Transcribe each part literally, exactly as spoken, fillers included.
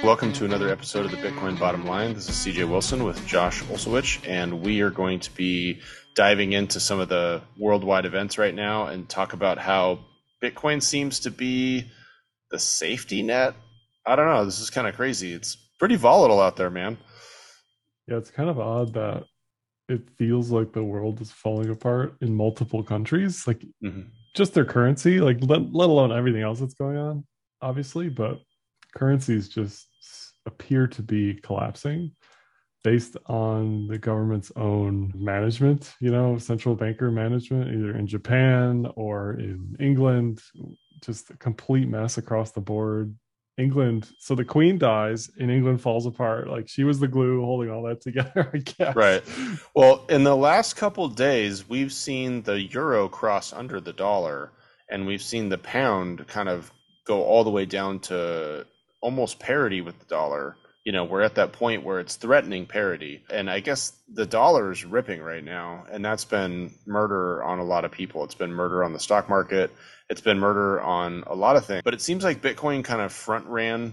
Welcome to another episode of the Bitcoin Bottom Line. This is C J Wilson with Josh Olszewicz, and we are going to be diving into some of the worldwide events right now and talk about how Bitcoin seems to be the safety net. I don't know. This is kind of crazy. It's pretty volatile out there, man. Yeah, it's kind of odd that it feels like the world is falling apart in multiple countries, like Mm-hmm. just their currency, like let, let alone everything else that's going on, obviously, but currencies just appear to be collapsing based on the government's own management, you know, central banker management, either in Japan or in England, just a complete mess across the board. England, so the queen dies and England falls apart. Like she was the glue holding all that together, I guess. Right. Well, in the last couple days, we've seen the euro cross under the dollar, and we've seen the pound kind of go all the way down to almost parity with the dollar. You know, we're at that point where it's threatening parity. And I guess the dollar is ripping right now, and that's been murder on a lot of people. It's been murder on the stock market. It's been murder on a lot of things. But it seems like Bitcoin kind of front ran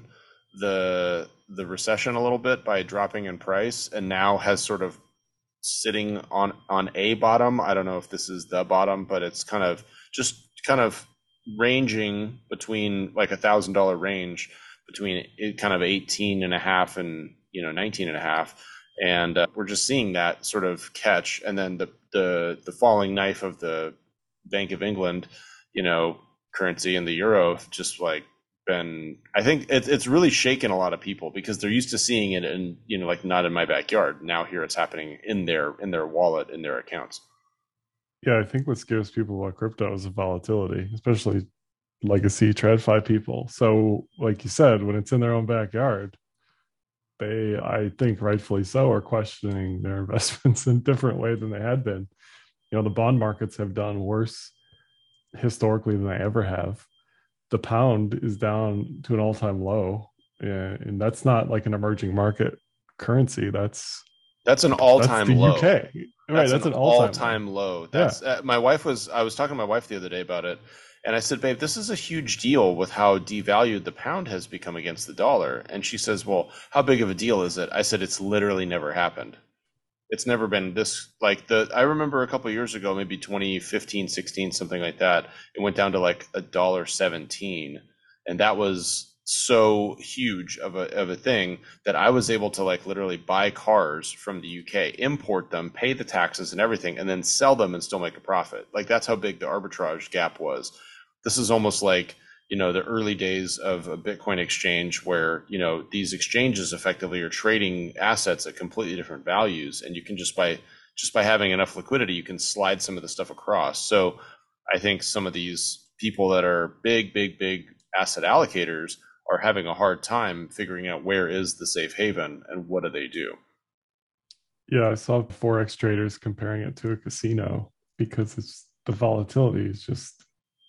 the the recession a little bit by dropping in price, and now has sort of sitting on on a bottom. I don't know if this is the bottom, but it's kind of just kind of ranging between like a thousand dollar range between it kind of eighteen and a half and you know nineteen and a half, and uh, we're just seeing that sort of catch, and then the the the falling knife of the Bank of England, you know, currency and the euro have just like been, I think it's it's really shaken a lot of people because they're used to seeing it and you know like not in my backyard. Now here it's happening in their in their wallet, in their accounts. Yeah, I think what scares people about crypto is the volatility, especially legacy TradFi people. So, like you said, when it's in their own backyard, they, I think rightfully so, are questioning their investments in a different way than they had been. You know, the bond markets have done worse historically than they ever have. The pound is down to an all-time low, and that's not like an emerging market currency. That's That's an that's all-time the low. U K, right? That's an That's an all-time low. all-time low. Yeah, That's uh, my wife was I was talking to my wife the other day about it, and I said, "Babe, this is a huge deal with how devalued the pound has become against the dollar." And she says, "Well, how big of a deal is it?" I said, "It's literally never happened. It's never been this like the I remember a couple of years ago, maybe twenty fifteen, sixteen, something like that. It went down to like a dollar seventeen, and that was so huge of a of a thing that I was able to like literally buy cars from the U K, import them, pay the taxes and everything, and then sell them and still make a profit. Like that's how big the arbitrage gap was. This is almost like, you know, the early days of a Bitcoin exchange where, you know, these exchanges effectively are trading assets at completely different values, and you can just by just by having enough liquidity, you can slide some of the stuff across. So I think some of these people that are big, big, big asset allocators are having a hard time figuring out where is the safe haven and what do they do. yeah. I saw forex traders comparing it to a casino because it's the volatility is just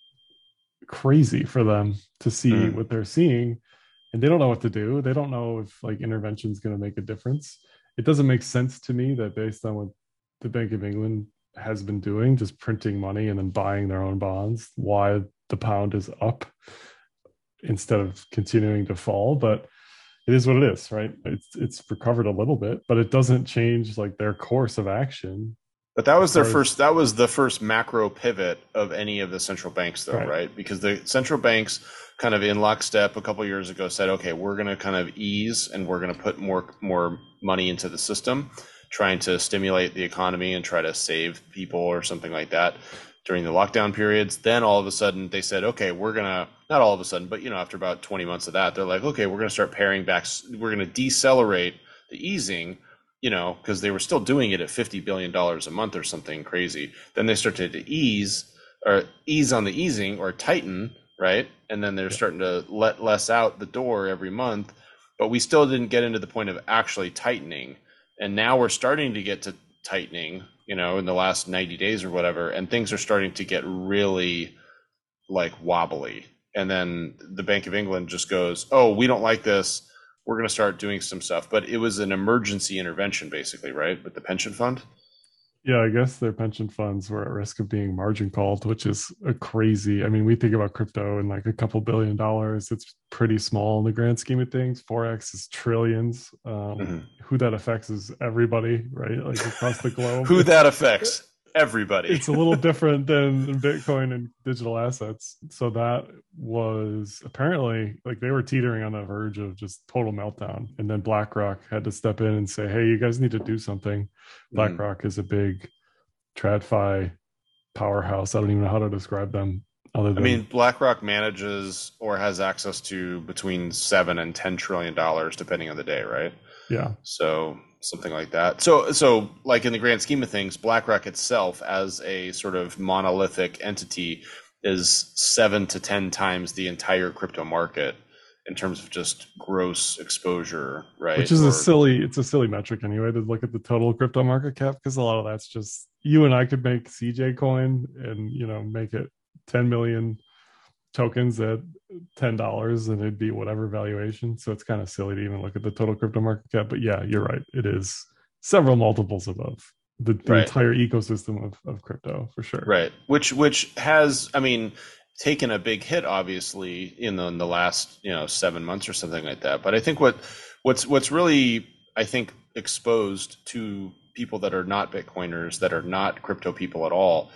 crazy for them to see Mm. what they're seeing, and they don't know what to do. They don't know if like intervention is going to make a difference. It doesn't make sense to me that based on what the Bank of England has been doing, just printing money and then buying their own bonds, why the pound is up instead of continuing to fall. But it is what it is, right? It's it's recovered a little bit, but it doesn't change like their course of action But that as was their far as first, that was the first macro pivot of any of the central banks, though, right. right? Because the central banks kind of in lockstep a couple of years ago said, okay, we're going to kind of ease and we're going to put more more money into the system, trying to stimulate the economy and try to save people or something like that during the lockdown periods. Then all of a sudden they said, okay, we're going to, not all of a sudden, but you know, after about twenty months of that, they're like, okay, we're going to start paring back, we're going to decelerate the easing, you know, because they were still doing it at fifty billion dollars a month or something crazy. Then they started to ease or ease on the easing or tighten, right? And then they're Yeah. starting to let less out the door every month, but we still didn't get into the point of actually tightening. And now we're starting to get to tightening, you know, in the last ninety days or whatever, and things are starting to get really like wobbly. And then the Bank of England just goes, oh, we don't like this. We're going to start doing some stuff. But it was an emergency intervention, basically, right? With the pension fund. Yeah, I guess their pension funds were at risk of being margin called, which is a crazy. I mean, we think about crypto and like a couple billion dollars. It's pretty small in the grand scheme of things. Forex is trillions. Um, Mhm. who that affects is everybody, right? Like across the globe. Who It's that affects? Everybody. it's a little different than Bitcoin and digital assets. So that was apparently like they were teetering on the verge of just total meltdown. And then BlackRock had to step in and say, hey, you guys need to do something. Mhm. BlackRock is a big TradFi powerhouse. I don't even know how to describe them other I mean, than, BlackRock manages or has access to between seven and ten trillion dollars, depending on the day, right? yeah. So something like that. So, so like in the grand scheme of things, BlackRock itself, as a sort of monolithic entity, is seven to ten times the entire crypto market in terms of just gross exposure, Which right? is a Or silly, it's a silly metric anyway to look at the total crypto market cap because a lot of that's just you and I could make C J coin and you know make it ten million tokens at ten dollars and it'd be whatever valuation. So it's kind of silly to even look at the total crypto market cap. But yeah, you're right. It is several multiples above the, the right. entire ecosystem of, of crypto for sure. Right. Which which has, I mean, taken a big hit obviously in the in the last, you know, seven months or something like that. But I think what what's what's really, I think, exposed to people that are not Bitcoiners, that are not crypto people at all,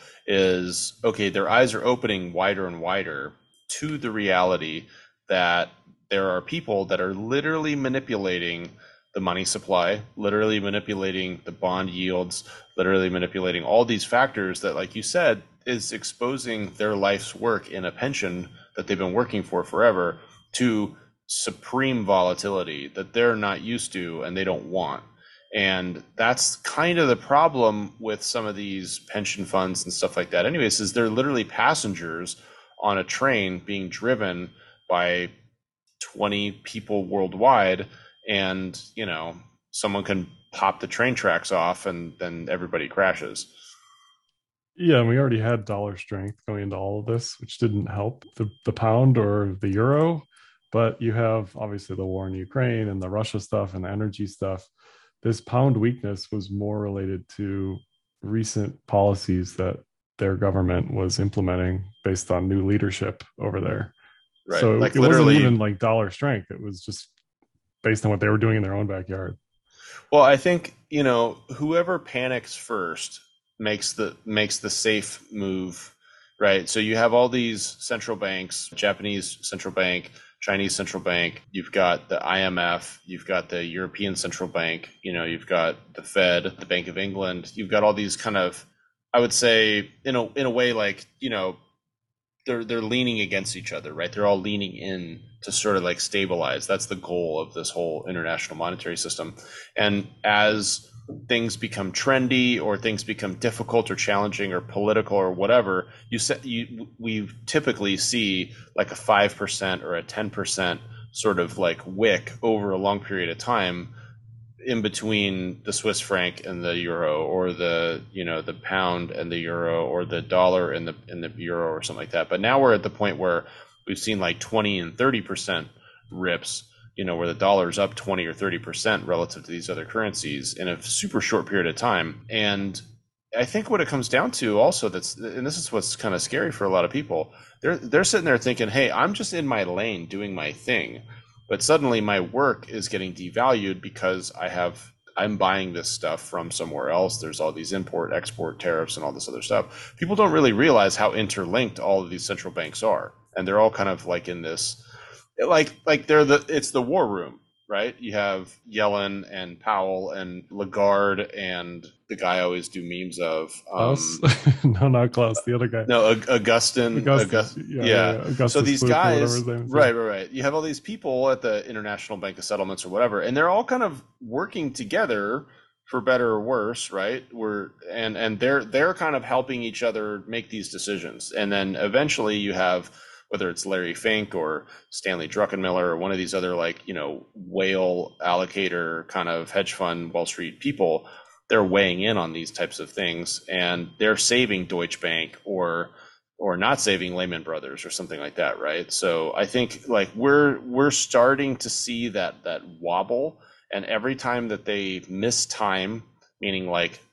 is okay, their eyes are opening wider and wider to the reality that there are people that are literally manipulating the money supply, literally manipulating the bond yields, literally manipulating all these factors that, like you said, is exposing their life's work in a pension that they've been working for forever to supreme volatility that they're not used to and they don't want. And that's kind of the problem with some of these pension funds and stuff like that. Anyways, is they're literally passengers on a train being driven by twenty people worldwide, and you know someone can pop the train tracks off and then everybody crashes. Yeah, and we already had dollar strength going into all of this, which didn't help the, the pound or the euro. But you have obviously the war in Ukraine and the Russia stuff and the energy stuff. This pound weakness was more related to recent policies that their government was implementing based on new leadership over there. Right, So like it wasn't literally. even like dollar strength. It was just based on what they were doing in their own backyard. Well, I think, you know, whoever panics first makes the makes the safe move, right? So you have all these central banks, Japanese central bank, Chinese central bank, you've got the I M F, you've got the European Central Bank, you know, you've got the Fed, the Bank of England, you've got all these kind of, I would say, in a in a way, like, you know, they're they're leaning against each other, right? They're all leaning in to sort of like stabilize. That's the goal of this whole international monetary system. And as things become trendy or things become difficult or challenging or political or whatever, you set you we typically see like a five percent or a ten percent sort of like wick over a long period of time in between the Swiss franc and the euro, or the, you know, the pound and the euro, or the dollar and the and the euro, or something like that. But now we're at the point where we've seen like twenty and thirty percent rips, you know, where the dollar's up twenty or thirty percent relative to these other currencies in a super short period of time. And I think what it comes down to also, that's, and this is what's kind of scary for a lot of people, they're they're sitting there thinking, hey, I'm just in my lane doing my thing, but suddenly my work is getting devalued because I have I'm buying this stuff from somewhere else. There's all these import export tariffs and all this other stuff. People don't really realize how interlinked all of these central banks are, and they're all kind of like in this, like like they're the it's the war room, right? You have Yellen and Powell and Lagarde and the guy I always do memes of. Klaus? Um, No, not Klaus. The other guy. no, Augustin, Augustus. August, Yeah, yeah, yeah. yeah. So Augustus these Gloop or whatever guys, his name is. Yeah. right, right, right. You have all these people at the International Bank of Settlements or whatever, and they're all kind of working together for better or worse, right? We're and and they're they're kind of helping each other make these decisions, and then eventually you have, whether it's Larry Fink or Stanley Druckenmiller or one of these other, like, you know, whale allocator kind of hedge fund Wall Street people, they're weighing in on these types of things, and they're saving Deutsche Bank or or not saving Lehman Brothers or something like that, right? So I think like we're we're starting to see that that wobble, and every time that they miss time, meaning like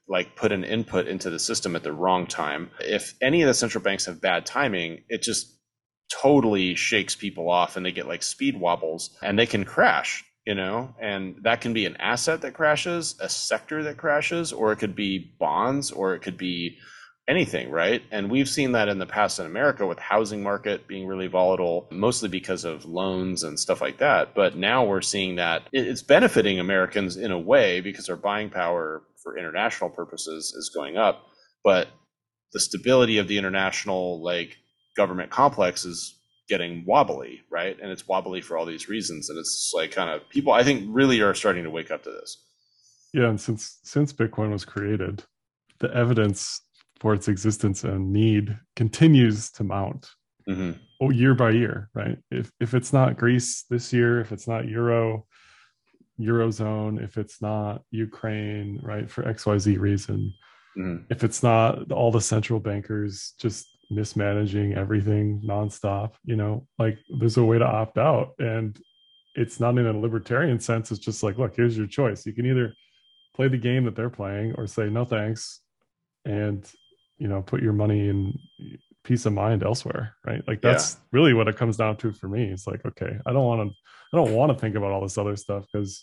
like put an input into the system at the wrong time. If any of the central banks have bad timing, it just totally shakes people off and they get like speed wobbles and they can crash, you know, and that can be an asset that crashes, a sector that crashes, or it could be bonds, or it could be anything, right? And we've seen that in the past in America with housing market being really volatile, mostly because of loans and stuff like that. But now we're seeing that it's benefiting Americans in a way because our buying power for international purposes is going up. But the stability of the international like government complex is getting wobbly, right? And it's wobbly for all these reasons. And it's like kind of people, I think, really are starting to wake up to this. Yeah, and since since Bitcoin was created, the evidence for its existence and need continues to mount Mm-hmm. oh, year by year, right? If if it's not Greece this year, if it's not Euro, Eurozone, if it's not Ukraine, right, for X Y Z reason, Mm-hmm. if it's not all the central bankers just mismanaging everything nonstop, you know, like there's a way to opt out. And it's not in a libertarian sense. It's just like, look, here's your choice. You can either play the game that they're playing or say no thanks and, you know, put your money in peace of mind elsewhere, right? Like that's Yeah. really what it comes down to for me. It's like, okay, I don't want to I don't want to think about all this other stuff because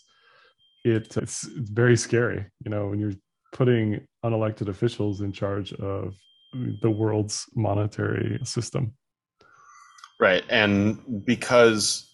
it it's, it's very scary, you know, when you're putting unelected officials in charge of the world's monetary system. Right. And because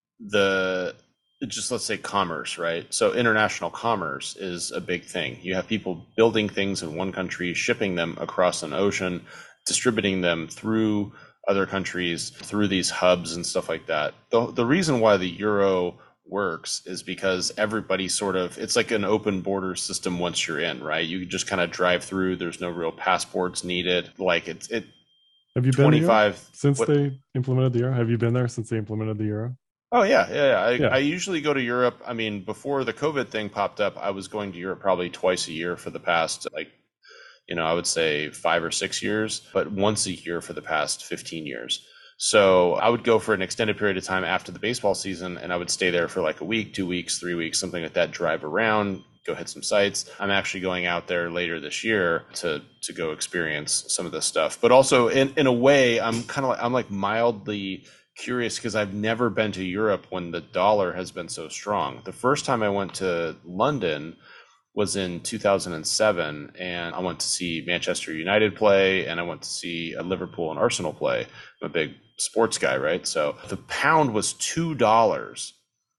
the just let's say commerce, right? So international commerce is a big thing. You have people building things in one country, shipping them across an ocean, distributing them through other countries, through these hubs and stuff like that. The the reason why the euro works is because everybody sort of it's like an open border system once you're in, right? You just kind of drive through, there's no real passports needed. Like it's it Have you been to Europe twenty-five since what they implemented the euro? Have you been there since they implemented the euro? Oh yeah, yeah, yeah. I, I Yeah. usually go to Europe. I mean, before the COVID thing popped up, I was going to Europe probably twice a year for the past, like, you know, I would say five or six years, but once a year for the past fifteen years. So I would go for an extended period of time after the baseball season, and I would stay there for like a week, two weeks, three weeks, something like that, drive around, go hit some sites. I'm actually going out there later this year to to go experience some of this stuff. But also in, in a way, I'm kind of like I'm like mildly curious because I've never been to Europe when the dollar has been so strong. The first time I went to London was in two thousand seven, and I went to see Manchester United play, and I went to see a Liverpool and Arsenal play. I'm a big sports guy, right? So the pound was two dollars.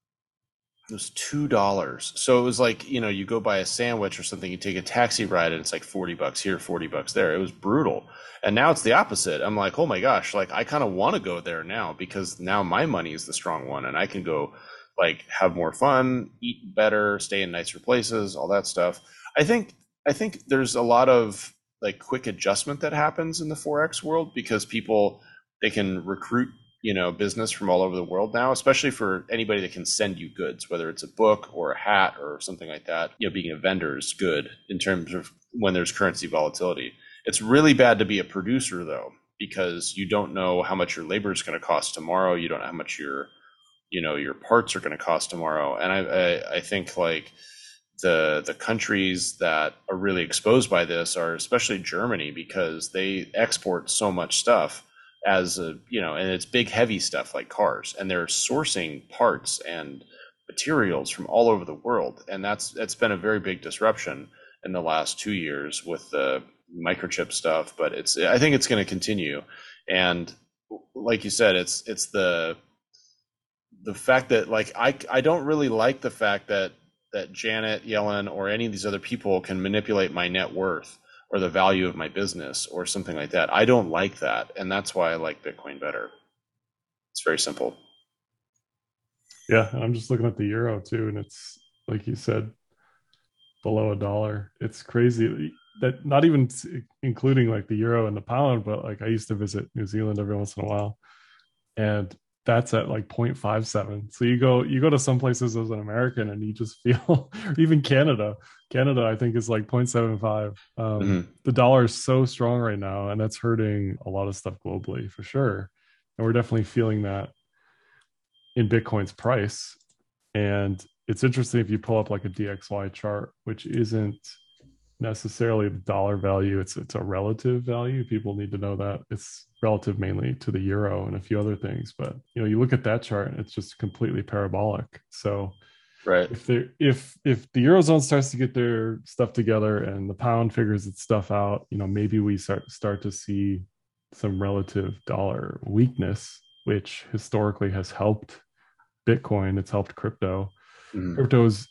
It was two dollars. So it was like, you know, you go buy a sandwich or something, you take a taxi ride, and it's like forty bucks here, forty bucks there. It was brutal. And now it's the opposite. I'm like, oh my gosh, like I kind of want to go there now because now my money is the strong one, and I can go like have more fun, eat better, stay in nicer places, all that stuff. I think I think there's a lot of like quick adjustment that happens in the Forex world because people they can recruit, you know, business from all over the world now, especially for anybody that can send you goods, whether it's a book or a hat or something like that. You know, being a vendor is good in terms of when there's currency volatility. It's really bad to be a producer though, because you don't know how much your labor is going to cost tomorrow. You don't know how much your, you know, your parts are going to cost tomorrow. And I, I, I think like the the countries that are really exposed by this are especially Germany because they export so much stuff as a, you know, and it's big heavy stuff like cars, and they're sourcing parts and materials from all over the world, and that's that's been a very big disruption in the last two years with the microchip stuff. But it's I think it's going to continue, and like you said, it's it's the the fact that like I I don't really like the fact that that Janet Yellen or any of these other people can manipulate my net worth or the value of my business or something like that. I don't like that. And that's why I like Bitcoin better. It's very simple. Yeah. I'm just looking at the euro too. And it's like you said, below a dollar. It's crazy that not even including like the euro and the pound, but like I used to visit New Zealand every once in a while. And that's at like zero point five seven. So you go you go to some places as an American and you just feel even Canada. Canada, I think, is like zero point seven five. Um, Mm-hmm. the dollar is so strong right now, and that's hurting a lot of stuff globally for sure. And we're definitely feeling that in Bitcoin's price. And it's interesting if you pull up like a D X Y chart, which isn't necessarily the dollar value. It's it's a relative value. People need to know that it's relative mainly to the euro and a few other things. But you know, you look at that chart, and it's just completely parabolic. So Right. if they if if the eurozone starts to get their stuff together and the pound figures its stuff out, you know, maybe we start start to see some relative dollar weakness, which historically has helped Bitcoin. It's helped crypto. Mhm. Crypto is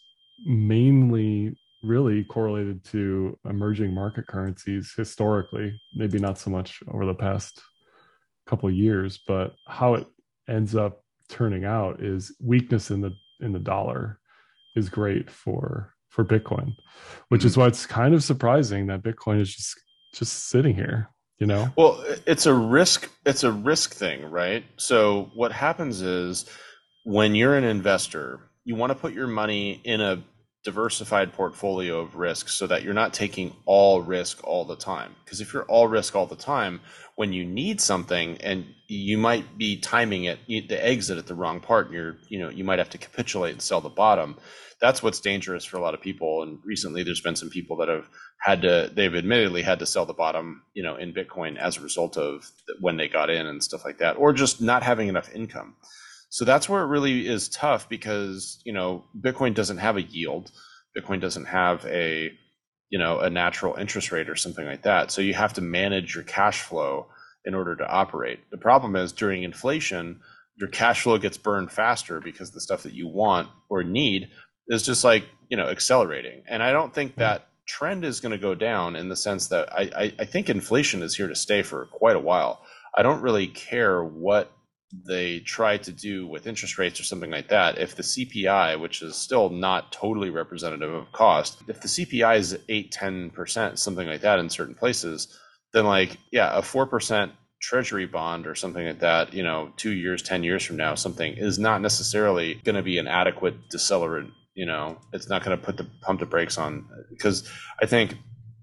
mainly really correlated to emerging market currencies historically, maybe not so much over the past couple of years, but how it ends up turning out is weakness in the in the dollar is great for for Bitcoin, which is Mhm. why it's kind of surprising that Bitcoin is just just sitting here, you know? Well, it's a risk. It's a risk thing, right? So what happens is when you're an investor, you want to put your money in a diversified portfolio of risks so that you're not taking all risk all the time. Because if you're all risk all the time, when you need something and you might be timing it, the exit at the wrong part, and you're, you know, you might have to capitulate and sell the bottom. That's what's dangerous for a lot of people. And recently, there's been some people that have had to, they've admittedly had to sell the bottom, you know, in Bitcoin as a result of when they got in and stuff like that, or just not having enough income. So that's where it really is tough because, you know, Bitcoin doesn't have a yield. Bitcoin doesn't have a, you know, a natural interest rate or something like that. So you have to manage your cash flow in order to operate. The problem is during inflation, your cash flow gets burned faster because the stuff that you want or need is just like, you know, accelerating. And I don't think Yeah. that trend is going to go down in the sense that I, I, I think inflation is here to stay for quite a while. I don't really care what they try to do with interest rates or something like that. If the C P I, which is still not totally representative of cost, if the C P I is eight, ten percent, something like that in certain places, then like, yeah, a four percent treasury bond or something like that, you know, two years, ten years from now, something is not necessarily going to be an adequate decelerant. You know, it's not going to put the pump the brakes on, because I think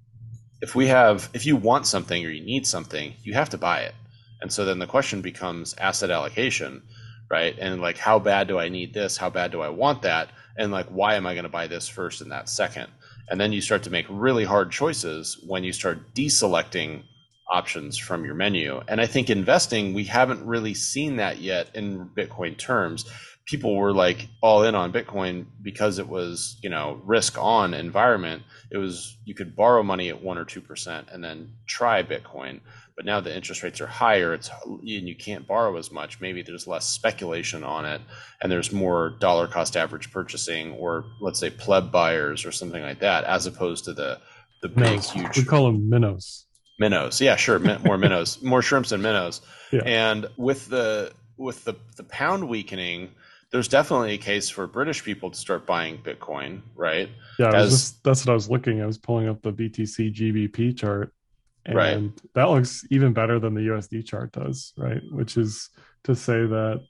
if we have, if you want something or you need something, you have to buy it. And so then the question becomes asset allocation, right? And like, how bad do I need this? How bad do I want that? And like, why am I going to buy this first and that second? And then you start to make really hard choices when you start deselecting options from your menu. And I think investing, we haven't really seen that yet in Bitcoin terms. People were like all in on Bitcoin because it was, you know, risk on environment. It was, you could borrow money at one or two percent and then try Bitcoin. But now the interest rates are higher, it's and you can't borrow as much. Maybe there's less speculation on it, and there's more dollar cost average purchasing, or let's say pleb buyers or something like that, as opposed to the the big Minnows. We huge call them minnows. minnows. Yeah, sure, more minnows, more shrimps and minnows. Yeah. And with the with the the pound weakening, there's definitely a case for British people to start buying Bitcoin, right? Yeah, I was As just that's what I was looking. I was pulling up the B T C G B P chart, right. and that looks even better than the U S D chart does, right? Which is to say that,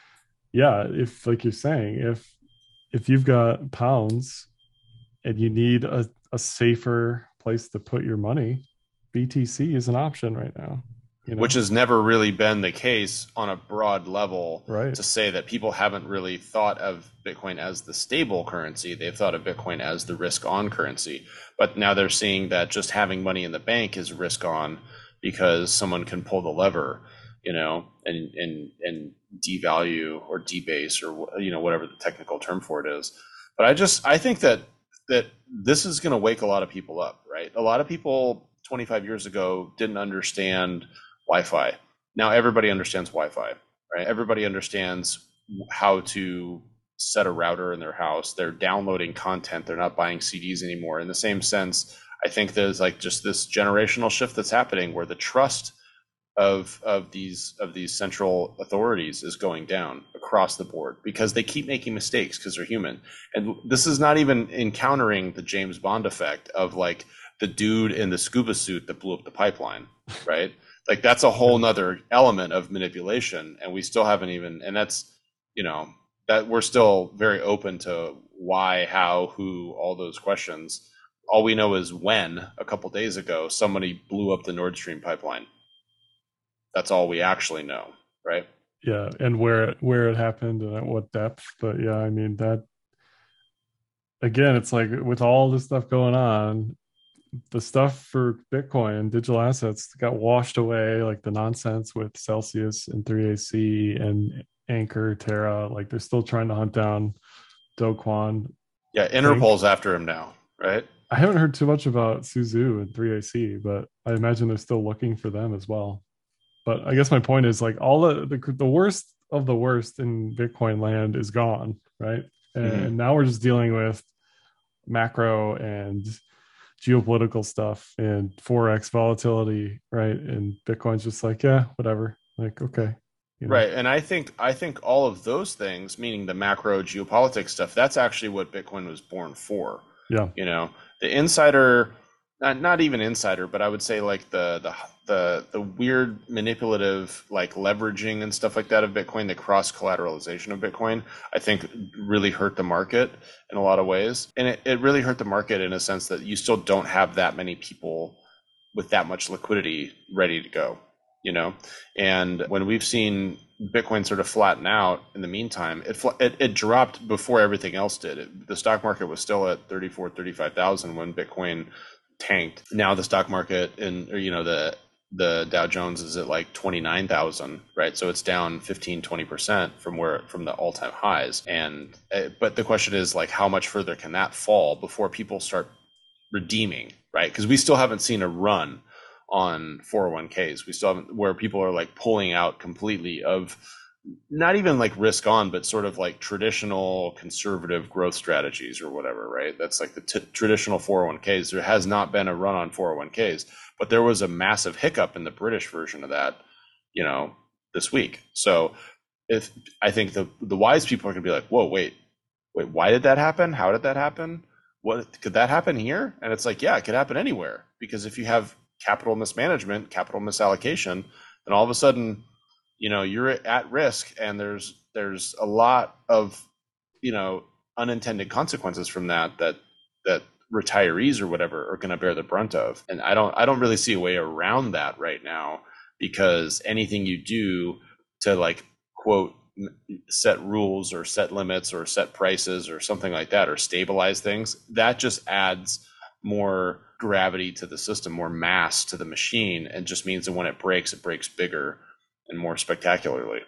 yeah, if like you're saying, if if you've got pounds and you need a, a safer place to put your money, B T C is an option right now, you Which know? has never really been the case on a broad level, Right. to say that people haven't really thought of Bitcoin as the stable currency. They've thought of Bitcoin as the risk on currency. But now they're seeing that just having money in the bank is risk on because someone can pull the lever, you know, and, and, and devalue or debase or, you know, whatever the technical term for it is. But I just, I think that, that this is going to wake a lot of people up, right? A lot of people twenty-five years ago didn't understand Wi-Fi. Now everybody understands Wi-Fi, right? Everybody understands how to set a router in their house. They're downloading content. They're not buying C Ds anymore. In the same sense, I think there's like just this generational shift that's happening where the trust of of these of these central authorities is going down across the board because they keep making mistakes because they're human. And this is not even encountering the James Bond effect of like the dude in the scuba suit that blew up the pipeline, right? Like that's a whole Yeah. nother element of manipulation, and we still haven't even, and that's, you know, that we're still very open to why, how, who, all those questions. All we know is when a couple days ago somebody blew up the Nord Stream pipeline. That's all we actually know, right? Yeah. And where where it happened and at what depth. But yeah, I mean that again, it's like with all this stuff going on, the stuff for Bitcoin, digital assets got washed away, like the nonsense with Celsius and three A C and Anchor, Terra. Like they're still trying to hunt down Do Kwon. Yeah, I think Interpol's after him now, right? I haven't heard too much about Suzu and three A C, but I imagine they're still looking for them as well. But I guess my point is like all the the, the worst of the worst in Bitcoin land is gone, right? And, Mm-hmm. and now we're just dealing with macro and geopolitical stuff and forex volatility, right? And Bitcoin's just like, yeah, whatever. Like, okay, you know, Right. And I think I think all of those things, meaning the macro geopolitics stuff, that's actually what Bitcoin was born for. yeah, You know, the insider, not not even insider, but I would say like the the the the weird manipulative like leveraging and stuff like that of Bitcoin, the cross collateralization of Bitcoin, I think really hurt the market in a lot of ways. And it, it really hurt the market in a sense that you still don't have that many people with that much liquidity ready to go, you know? And when we've seen Bitcoin sort of flatten out in the meantime, it it, it dropped before everything else did. It, the stock market was still at thirty-four, thirty-five thousand when Bitcoin tanked. Now the stock market and, or, you know, the the Dow Jones is at like twenty-nine thousand, right? So it's down fifteen, twenty percent from where from the all-time highs. And uh, but the question is like how much further can that fall before people start redeeming, right? Because we still haven't seen a run on four oh one k's. We still haven't, where people are like pulling out completely of not even like risk on, but sort of like traditional conservative growth strategies or whatever, right? That's like the t- traditional four oh one k's. There has not been a run on four oh one k's, but there was a massive hiccup in the British version of that, you know, this week. So if I think the the wise people are going to be like, whoa, wait, wait, why did that happen? How did that happen? What could that happen here? And it's like, yeah, it could happen anywhere, because if you have capital mismanagement, capital misallocation, then all of a sudden, you know, you're at risk, and there's there's a lot of, you know, unintended consequences from that that that retirees or whatever are going to bear the brunt of. And I don't I don't really see a way around that right now, because anything you do to like quote set rules or set limits or set prices or something like that or stabilize things, that just adds more gravity to the system, more mass to the machine, and just means that when it breaks, it breaks bigger and more spectacularly.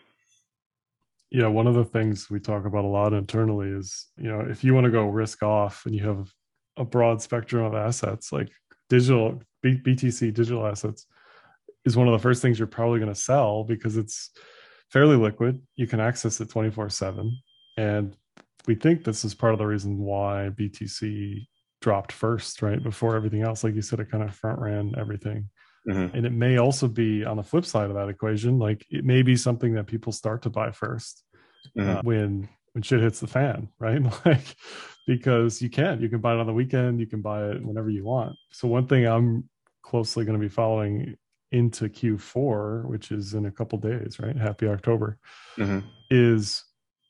yeah. One of the things we talk about a lot internally is, you know, if you want to go risk off and you have a broad spectrum of assets like digital B- BTC digital assets is one of the first things you're probably going to sell because it's fairly liquid. You can access it twenty-four seven. And we think this is part of the reason why B T C dropped first, right? Before everything else. Like you said, it kind of front ran everything. Mm-hmm. And it may also be on the flip side of that equation. Like it may be something that people start to buy first Mm-hmm. uh, when when shit hits the fan, right? Like because you can, you can buy it on the weekend, you can buy it whenever you want. So one thing I'm closely going to be following into Q four, which is in a couple days, right? Happy October, Mm-hmm. is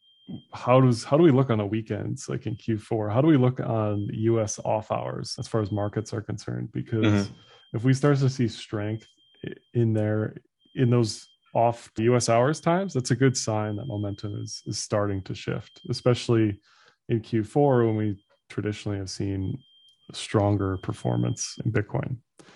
how does how do we look on the weekends, like in Q four? How do we look on U S off hours as far as markets are concerned? Because Mm-hmm. if we start to see strength in there in those off the U S hours times, that's a good sign that momentum is is starting to shift, especially in Q four when we traditionally have seen stronger performance in Bitcoin.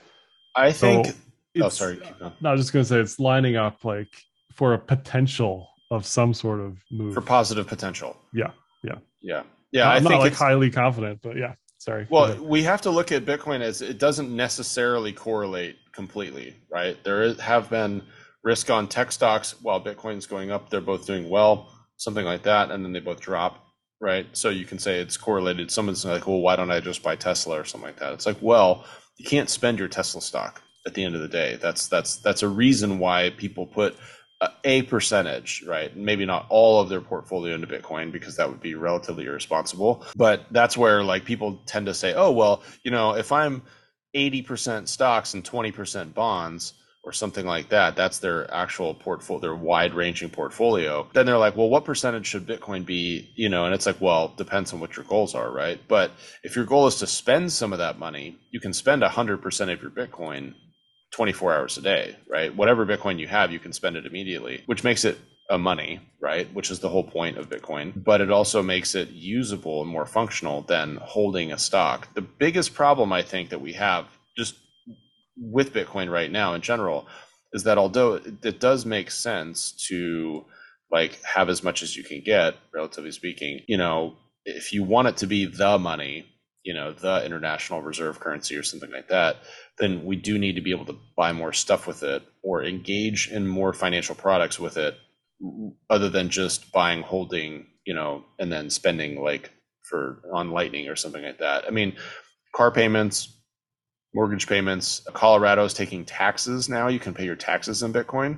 I So think. Oh, it's sorry. Keep going. not just going to say it's lining up like for a potential of some sort of move For positive potential. yeah, yeah, Yeah. Yeah. not, I I'm not think like it's. highly confident, but yeah. Sorry. Well, we have to look at Bitcoin as it doesn't necessarily correlate completely, right? There is, have been risk on tech stocks while Bitcoin's going up. They're both doing well, something like that, and then they both drop, right? So you can say it's correlated. Someone's like, well, why don't I just buy Tesla or something like that? It's like, well, you can't spend your Tesla stock at the end of the day. That's that's that's a reason why people put a, a percentage, right? Maybe not all of their portfolio into Bitcoin, because that would be relatively irresponsible. But that's where like people tend to say, oh, well, you know, if I'm eighty percent stocks and twenty percent bonds or something like that, that's their actual portfolio, their wide ranging portfolio. Then they're like, well, what percentage should Bitcoin be? You know, and it's like, well, depends on what your goals are, right? But if your goal is to spend some of that money, you can spend one hundred percent of your Bitcoin twenty-four hours a day, right? Whatever Bitcoin you have, you can spend it immediately, which makes it a money, right? Which is the whole point of Bitcoin, but it also makes it usable and more functional than holding a stock. The biggest problem I think that we have just with Bitcoin right now in general is that although it does make sense to like have as much as you can get, relatively speaking, you know, if you want it to be the money, you know, the international reserve currency or something like that, then we do need to be able to buy more stuff with it or engage in more financial products with it, other than just buying, holding, you know, and then spending like for on Lightning or something like that. I mean, car payments, mortgage payments, Colorado's taking taxes now. You can pay your taxes in Bitcoin.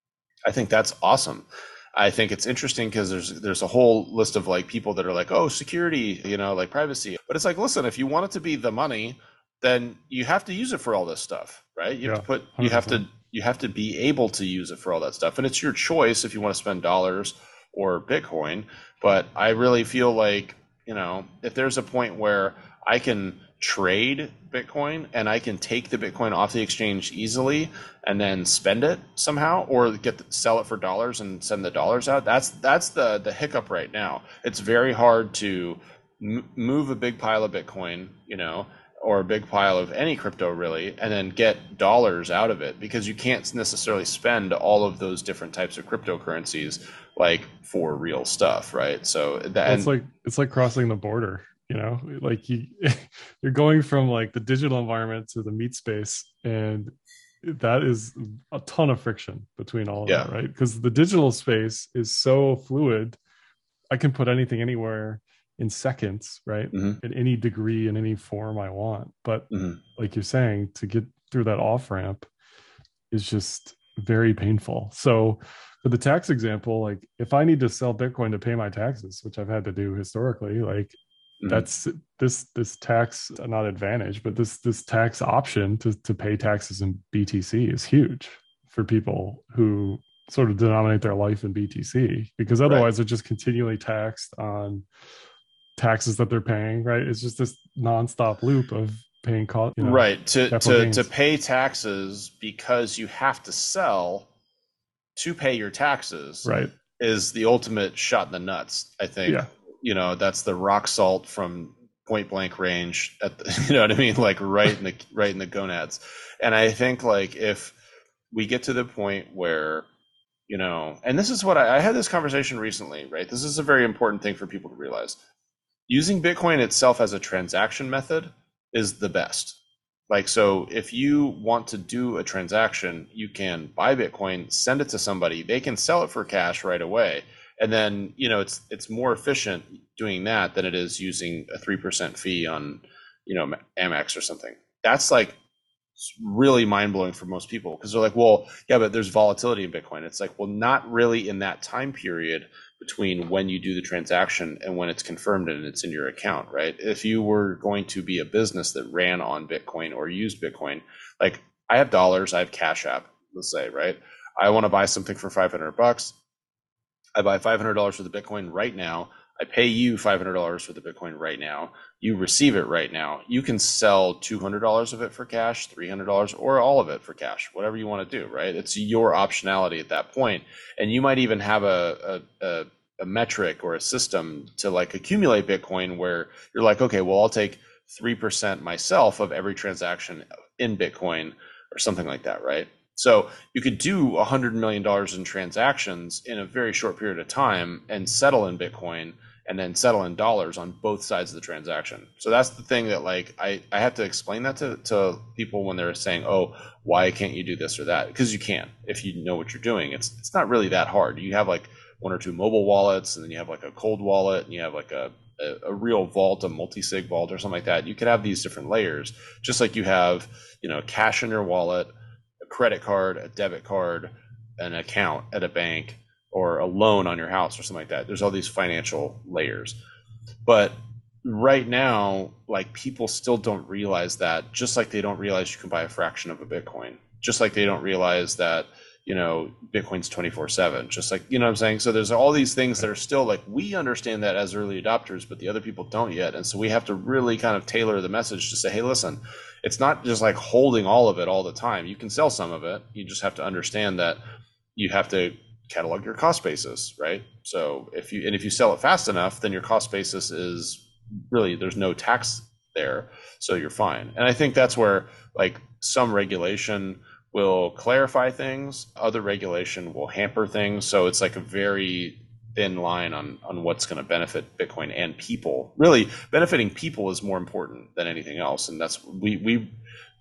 I think that's awesome. I think it's interesting because there's there's a whole list of like people that are like, oh, security, you know, like privacy. But it's like, listen, if you want it to be the money, then you have to use it for all this stuff, right? You have Yeah, to put, you one hundred have to, percent. you have to be able to use it for all that stuff, and it's your choice if you want to spend dollars or Bitcoin. But I really feel like, you know, if there's a point where I can trade Bitcoin and I can take the Bitcoin off the exchange easily and then spend it somehow, or get the, sell it for dollars and send the dollars out. That's that's the the hiccup right now. It's very hard to m- move a big pile of Bitcoin, you know, or a big pile of any crypto really, and then get dollars out of it, because you can't necessarily spend all of those different types of cryptocurrencies like for real stuff, right? So that, Well, it's and like it's like crossing the border, you know, like you you're going from like the digital environment to the meat space, and that is a ton of friction between all of yeah, that, right? Because the digital space is so fluid. I can put anything anywhere in seconds, right? hmm In any degree, in any form I want. But hmm like you're saying, to get through that off ramp is just very painful. So for the tax example, like if I need to sell Bitcoin to pay my taxes, which I've had to do historically, like hmm that's this this tax, not advantage, but this this tax option to to pay taxes in B T C is huge for people who sort of denominate their life in B T C, because right. otherwise they're just continually taxed on taxes that they're paying, right? It's just this nonstop loop of paying cost, you know, Right. To capital to to gains. pay taxes because you have to sell to pay your taxes Right. is the ultimate shot in the nuts. I think, Yeah. you know, that's the rock salt from point blank range at the, you know what I mean? Like right in the right in the gonads. And I think like if we get to the point where, you know, and this is what I, I had this conversation recently, right? This is a very important thing for people to realize. Using Bitcoin itself as a transaction method is the best. Like, so if you want to do a transaction, you can buy Bitcoin, send it to somebody, they can sell it for cash right away. And then, you know, it's it's more efficient doing that than it is using a three percent fee on, you know, Amex or something. That's like really mind blowing for most people, because they're like, well, yeah, but there's volatility in Bitcoin. It's like, well, not really in that time period between when you do the transaction and when it's confirmed and it's in your account, right? If you were going to be a business that ran on Bitcoin or used Bitcoin, like I have dollars, I have Cash App, let's say, right? I want to buy something for five hundred bucks. I buy five hundred dollars for the Bitcoin right now. I pay you five hundred dollars for the Bitcoin right now. You receive it right now. You can sell two hundred dollars of it for cash, three hundred dollars, or all of it for cash, whatever you want to do, right? It's your optionality at that point. And you might even have a, a, a, a metric or a system to like accumulate Bitcoin where you're like, okay, well, I'll take three percent myself of every transaction in Bitcoin or something like that, right? So you could do one hundred million dollars in transactions in a very short period of time and settle in Bitcoin and then settle in dollars on both sides of the transaction. So that's the thing that like I, I have to explain that to, to people when they're saying, oh, why can't you do this or that? Because you can if you know what you're doing. It's it's not really that hard. You have like one or two mobile wallets, and then you have like a cold wallet, and you have like a, a, a real vault, a multi-sig vault or something like that. You could have these different layers, just like you have, you know, cash in your wallet, a credit card, a debit card, an account at a bank, or a loan on your house or something like that. There's all these financial layers. But right now, like people still don't realize that, just like they don't realize you can buy a fraction of a Bitcoin, just like they don't realize that, you know, Bitcoin's twenty-four seven, just like, you know what I'm saying? So there's all these things that are still like, we understand that as early adopters, but the other people don't yet. And so we have to really kind of tailor the message to say, hey, listen, it's not just like holding all of it all the time. You can sell some of it. You just have to understand that you have to catalog your cost basis, right? So if you and if you sell it fast enough, then your cost basis is really, there's no tax there, so you're fine. And I think that's where like some regulation will clarify things, other regulation will hamper things. So it's like a very thin line on on what's going to benefit Bitcoin and people. Really, benefiting people is more important than anything else, and that's we we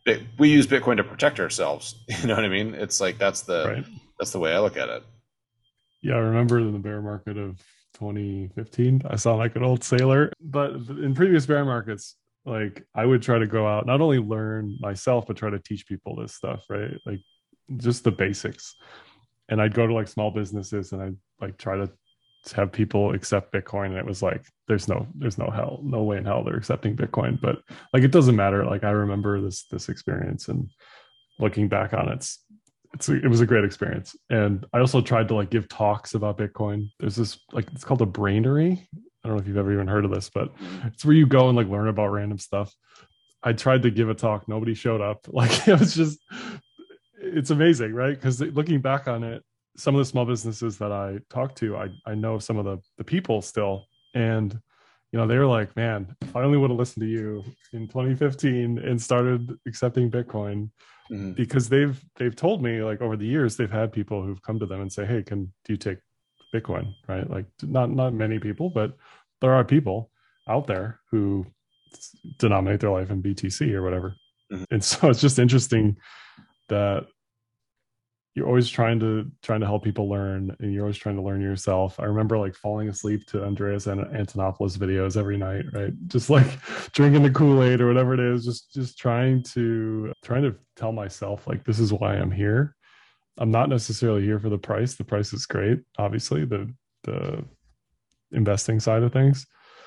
we use Bitcoin to protect ourselves. You know what I mean? It's like that's the Right. that's the way I look at it. Yeah, I remember in the bear market of twenty fifteen, I sound like an old sailor, but in previous bear markets, like I would try to go out, not only learn myself, but try to teach people this stuff, right? Like just the basics. And I'd go to like small businesses and I'd like try to have people accept Bitcoin. And it was like, there's no, there's no hell, no way in hell they're accepting Bitcoin. But like, it doesn't matter. Like I remember this, this experience, and looking back on it, it's, it's it was a great experience. And I also tried to like give talks about Bitcoin. There's this like, it's called a brainery. I don't know if you've ever even heard of this, but it's where you go and like learn about random stuff. I tried to give a talk. Nobody showed up. Like it was just, it's amazing, right? Because looking back on it, some of the small businesses that I talked to, I, I know some of the, the people still. And, you know, they were like, man, if I only would have listened to you in twenty fifteen and started accepting Bitcoin, mm-hmm. because they've, they've told me like over the years, they've had people who've come to them and say, hey, can, do you take Bitcoin? Right? Like not, not many people, but there are people out there who denominate their life in B T C or whatever. Mm-hmm. And so it's just interesting that you're always trying to trying to help people learn, and you're always trying to learn yourself. I remember like falling asleep to Andreas and Antonopoulos videos every night, right? Just like drinking the Kool-Aid or whatever it is, just just trying to trying to tell myself like this is why I'm here. I'm not necessarily here for the price. The price is great, obviously, the the investing side of things.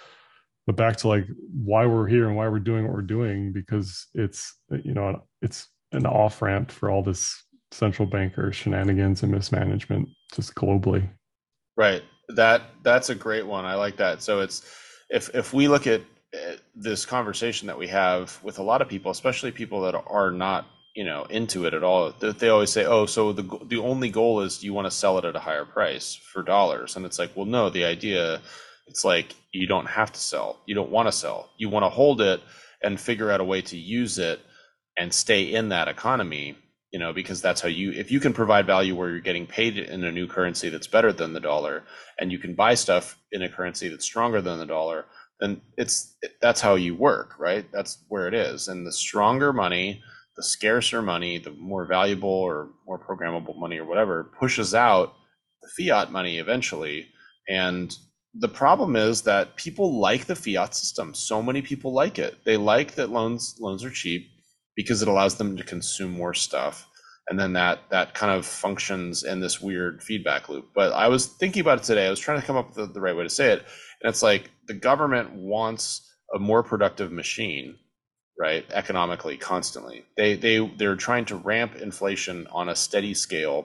But back to like why we're here and why we're doing what we're doing, because it's, you know, it's an off ramp for all this central banker shenanigans and mismanagement just globally. Right. That that's a great one. I like that. So it's if if we look at this conversation that we have with a lot of people, especially people that are not, you know, into it at all, they always say, oh, so the the only goal is you want to sell it at a higher price for dollars. And it's like, well, no, the idea, it's like you don't have to sell. You don't want to sell. You want to hold it and figure out a way to use it and stay in that economy, you know, because that's how you, if you can provide value where you're getting paid in a new currency that's better than the dollar, and you can buy stuff in a currency that's stronger than the dollar, then it's, that's how you work, right? That's where it is. And the stronger money, the scarcer money, the more valuable or more programmable money or whatever pushes out the fiat money eventually. And the problem is that people like the fiat system. So many people like it. They like that loans loans are cheap because it allows them to consume more stuff. And then that that kind of functions in this weird feedback loop. But I was thinking about it today. I was trying to come up with the, the right way to say it. And it's like the government wants a more productive machine, right? Economically, constantly. They they they're trying to ramp inflation on a steady scale.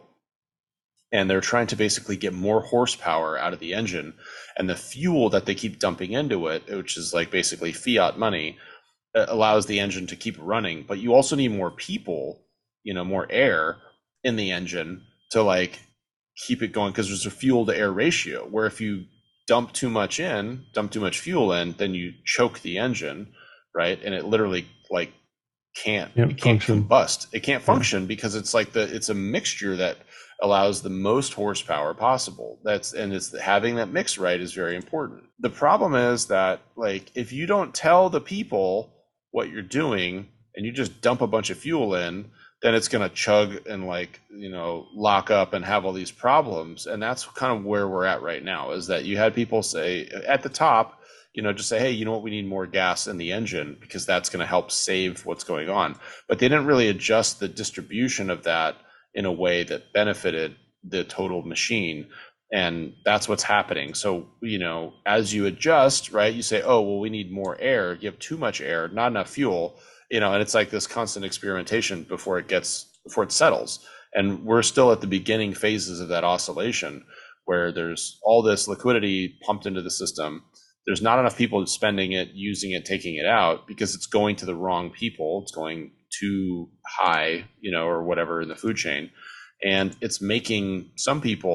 And they're trying to basically get more horsepower out of the engine, and the fuel that they keep dumping into it, which is like basically fiat money, allows the engine to keep running. But you also need more people, you know, more air in the engine to like keep it going, because there's a fuel to air ratio where if you dump too much in, dump too much fuel in, then you choke the engine, right? And it literally like can't, yep, it can't function. combust. It can't function yeah. because it's like the, it's a mixture that allows the most horsepower possible. That's, and it's having that mix right is very important. The problem is that like, if you don't tell the people what you're doing and you just dump a bunch of fuel in, then it's going to chug and like, you know, lock up and have all these problems. And that's kind of where we're at right now, is that you had people say at the top, you know, just say, hey, you know what, we need more gas in the engine because that's going to help save what's going on. But they didn't really adjust the distribution of that in a way that benefited the total machine. And that's what's happening. So, you know, as you adjust, right, you say, oh, well, we need more air. You have too much air, not enough fuel, you know, and it's like this constant experimentation before it gets, before it settles. And we're still at the beginning phases of that oscillation where there's all this liquidity pumped into the system. There's not enough people spending it, using it, taking it out because it's going to the wrong people. It's going too high, you know, or whatever in the food chain. And it's making some people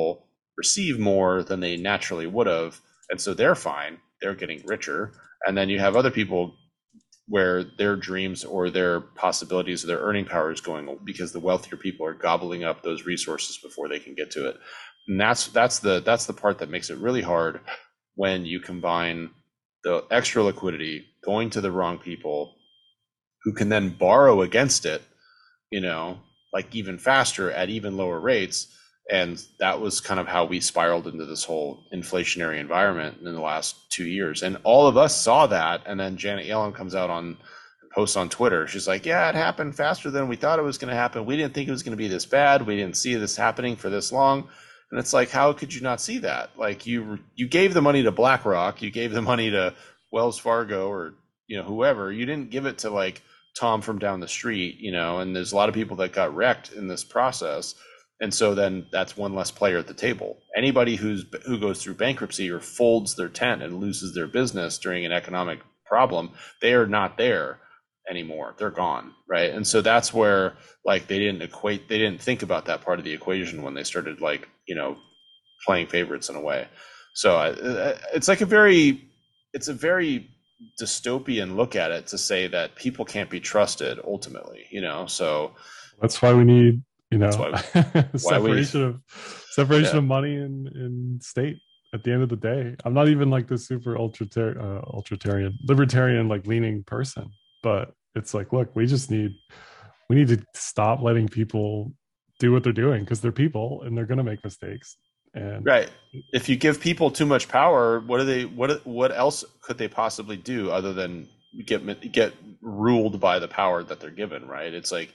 receive more than they naturally would have, and so they're fine. They're getting richer. And then you have other people where their dreams or their possibilities or their earning power is going because the wealthier people are gobbling up those resources before they can get to it. And that's that's the that's the part that makes it really hard when you combine the extra liquidity going to the wrong people who can then borrow against it, you know, like even faster at even lower rates. And that was kind of how we spiraled into this whole inflationary environment in the last two years. And all of us saw that. And then Janet Yellen comes out on posts on Twitter. She's like, yeah, it happened faster than we thought it was going to happen. We didn't think it was going to be this bad. We didn't see this happening for this long. And it's like, how could you not see that? Like you, you gave the money to BlackRock, you gave the money to Wells Fargo or, you know, whoever. You didn't give it to like Tom from down the street, you know, and there's a lot of people that got wrecked in this process. And so then that's one less player at the table. Anybody who's who goes through bankruptcy or folds their tent and loses their business during an economic problem, they are not there anymore. They're gone, right? And so that's where like they didn't equate, they didn't think about that part of the equation when they started like, you know, playing favorites in a way. So uh, it's like a very, it's a very dystopian look at it to say that people can't be trusted ultimately, you know. So that's why we need, you know, why, why separation we, of separation yeah. of money and, and state. At the end of the day, I'm not even like the super ultra uh, ultratarian, libertarian, like leaning person, but it's like, look, we just need we need to stop letting people do what they're doing because they're people and they're going to make mistakes. And right, if you give people too much power, what do they? What what else could they possibly do other than get get ruled by the power that they're given? Right? It's like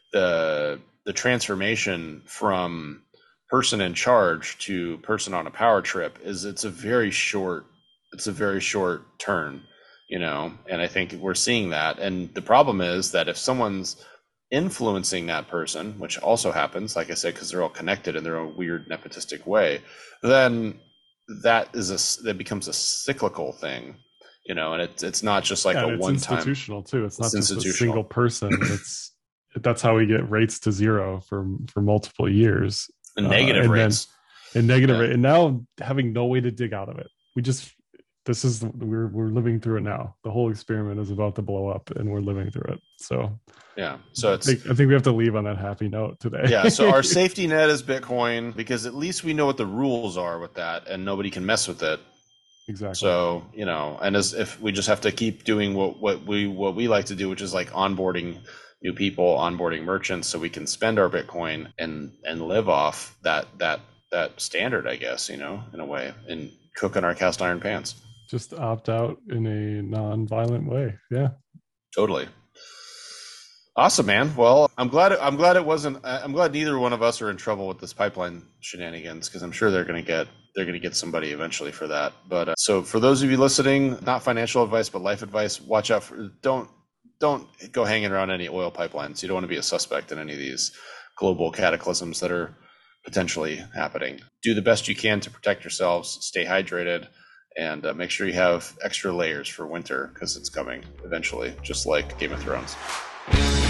the the transformation from person in charge to person on a power trip is it's a very short it's a very short turn, you know. And I think we're seeing that. And the problem is that if someone's influencing that person, which also happens, like I said, because they're all connected in their own weird nepotistic way, then that is a that becomes a cyclical thing, you know. And it's it's not just like yeah, a it's one time institutional too. It's not it's just a single person. It's that's how we get rates to zero for for multiple years. And negative uh, and rates then, and negative yeah. rate, and now having no way to dig out of it. We just this is we're we're living through it now. The whole experiment is about to blow up, and we're living through it. So yeah, so it's I think, I think we have to leave on that happy note today. yeah, so our safety net is Bitcoin because at least we know what the rules are with that, and nobody can mess with it. Exactly. So you know, and as if we just have to keep doing what what we what we like to do, which is like onboarding new people, onboarding merchants, so we can spend our Bitcoin and and live off that that that standard, I guess, you know, in a way, and cook in our cast iron pans. Just opt out in a non-violent way. Yeah, totally. Awesome, man. Well, I'm glad. I'm glad it wasn't. I'm glad neither one of us are in trouble with this pipeline shenanigans because I'm sure they're going to get they're going to get somebody eventually for that. But uh, so for those of you listening, not financial advice but life advice. Watch out for don't. Don't go hanging around any oil pipelines. You don't want to be a suspect in any of these global cataclysms that are potentially happening. Do the best you can to protect yourselves, stay hydrated, and uh, make sure you have extra layers for winter because it's coming eventually, just like Game of Thrones.